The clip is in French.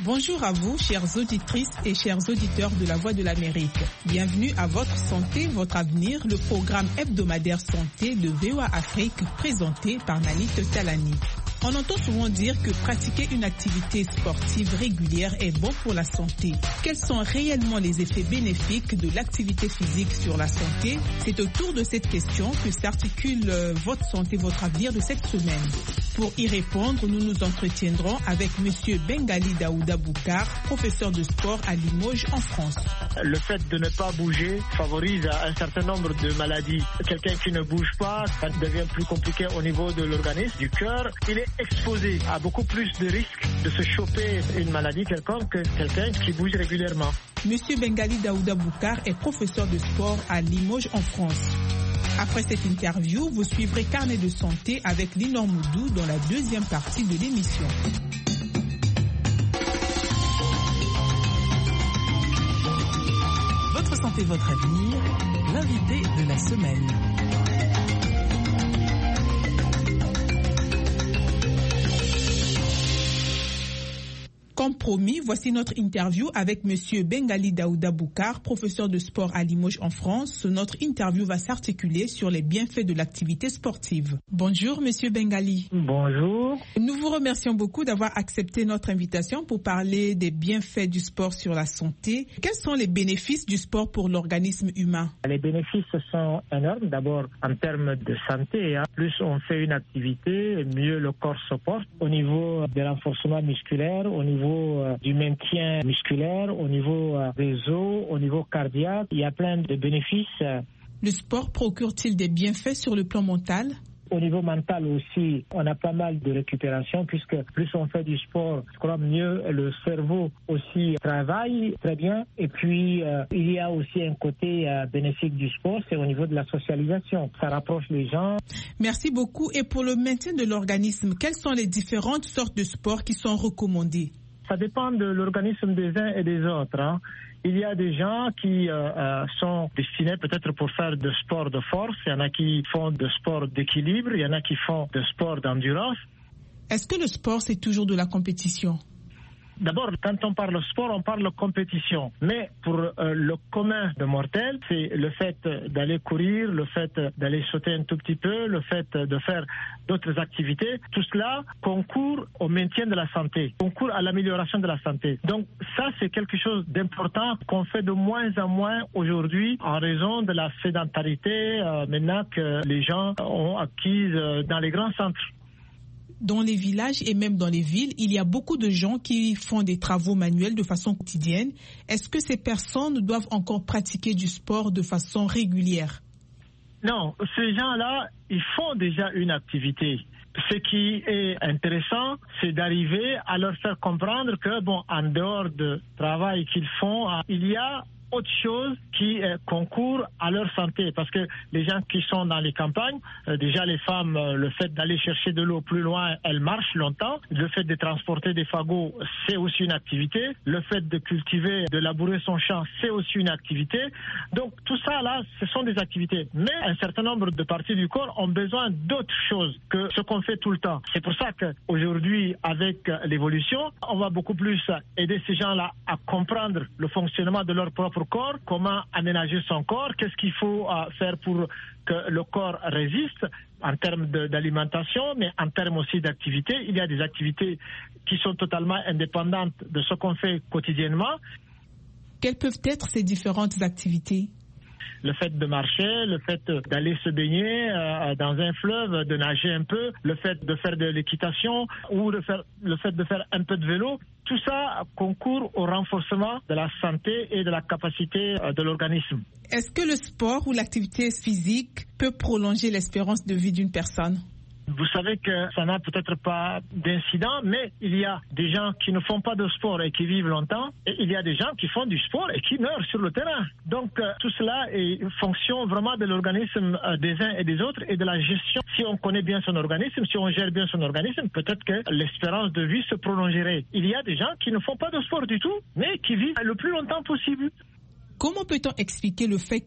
Bonjour à vous, chères auditrices et chers auditeurs de La Voix de l'Amérique. Bienvenue à Votre Santé, Votre Avenir, le programme hebdomadaire santé de VOA Afrique présenté par Nanit Talani. On entend souvent dire que pratiquer une activité sportive régulière est bon pour la santé. Quels sont réellement les effets bénéfiques de l'activité physique sur la santé? C'est autour de cette question que s'articule Votre Santé, Votre Avenir de cette semaine. Pour y répondre, nous nous entretiendrons avec M. Bengali Daouda Boukar, professeur de sport à Limoges en France. Le fait de ne pas bouger favorise un certain nombre de maladies. Quelqu'un qui ne bouge pas, ça devient plus compliqué au niveau de l'organisme, du cœur. Il est exposé à beaucoup plus de risques de se choper une maladie quelconque que quelqu'un qui bouge régulièrement. Monsieur Bengali Daouda Boukar est professeur de sport à Limoges en France. Après cette interview, vous suivrez Carnet de santé avec Linor Moudou dans la deuxième partie de l'émission. Votre santé, votre avenir, l'invité de la semaine. Comme promis, voici notre interview avec Monsieur Bengali Daouda Boukar, professeur de sport à Limoges en France. Notre interview va s'articuler sur les bienfaits de l'activité sportive. Bonjour Monsieur Bengali. Bonjour. Nous vous remercions beaucoup d'avoir accepté notre invitation pour parler des bienfaits du sport sur la santé. Quels sont les bénéfices du sport pour l'organisme humain? Les bénéfices sont énormes. D'abord, en termes de santé, plus on fait une activité, mieux le corps se porte. Au niveau du renforcement musculaire, au niveau du maintien musculaire, au niveau des os, au niveau cardiaque, il y a plein de bénéfices. Le sport procure-t-il des bienfaits sur le plan mental? Au niveau mental aussi, on a pas mal de récupération puisque plus on fait du sport, je crois mieux le cerveau aussi travaille très bien. Et puis, il y a aussi un côté bénéfique du sport, c'est au niveau de la socialisation. Ça rapproche les gens. Merci beaucoup. Et pour le maintien de l'organisme, quelles sont les différentes sortes de sports qui sont recommandées? Ça dépend de l'organisme des uns et des autres. Il y a des gens qui sont destinés peut-être pour faire de sport de force. Il y en a qui font de sport d'équilibre. Il y en a qui font de sport d'endurance. Est-ce que le sport, c'est toujours de la compétition? D'abord, quand on parle sport, on parle compétition. Mais pour le commun de mortels, c'est le fait d'aller courir, le fait d'aller sauter un tout petit peu, le fait de faire d'autres activités. Tout cela concourt au maintien de la santé, concourt à l'amélioration de la santé. Donc ça, c'est quelque chose d'important qu'on fait de moins en moins aujourd'hui en raison de la sédentarité maintenant que les gens ont acquise dans les grands centres. Dans les villages et même dans les villes, il y a beaucoup de gens qui font des travaux manuels de façon quotidienne. Est-ce que ces personnes doivent encore pratiquer du sport de façon régulière? Non, ces gens-là, ils font déjà une activité. Ce qui est intéressant, c'est d'arriver à leur faire comprendre que, en dehors du travail qu'ils font, il y a autre chose qui concourt à leur santé. Parce que les gens qui sont dans les campagnes, déjà les femmes, le fait d'aller chercher de l'eau plus loin, elles marchent longtemps. Le fait de transporter des fagots, c'est aussi une activité. Le fait de cultiver, de labourer son champ, c'est aussi une activité. Donc tout ça là, ce sont des activités. Mais un certain nombre de parties du corps ont besoin d'autres choses que ce qu'on fait tout le temps. C'est pour ça qu'aujourd'hui, avec l'évolution, on va beaucoup plus aider ces gens-là à comprendre le fonctionnement de leur propre corps, comment aménager son corps, qu'est-ce qu'il faut faire pour que le corps résiste en termes d'alimentation, mais en termes aussi d'activité. Il y a des activités qui sont totalement indépendantes de ce qu'on fait quotidiennement. Quelles peuvent être ces différentes activités? Le fait de marcher, le fait d'aller se baigner dans un fleuve, de nager un peu, le fait de faire de l'équitation ou le fait de faire un peu de vélo, tout ça concourt au renforcement de la santé et de la capacité de l'organisme. Est-ce que le sport ou l'activité physique peut prolonger l'espérance de vie d'une personne? Vous savez que ça n'a peut-être pas d'incident, mais il y a des gens qui ne font pas de sport et qui vivent longtemps, et il y a des gens qui font du sport et qui meurent sur le terrain. Donc tout cela est fonction vraiment de l'organisme des uns et des autres et de la gestion. Si on connaît bien son organisme, si on gère bien son organisme, peut-être que l'espérance de vie se prolongerait. Il y a des gens qui ne font pas de sport du tout, mais qui vivent le plus longtemps possible. Comment peut-on expliquer le fait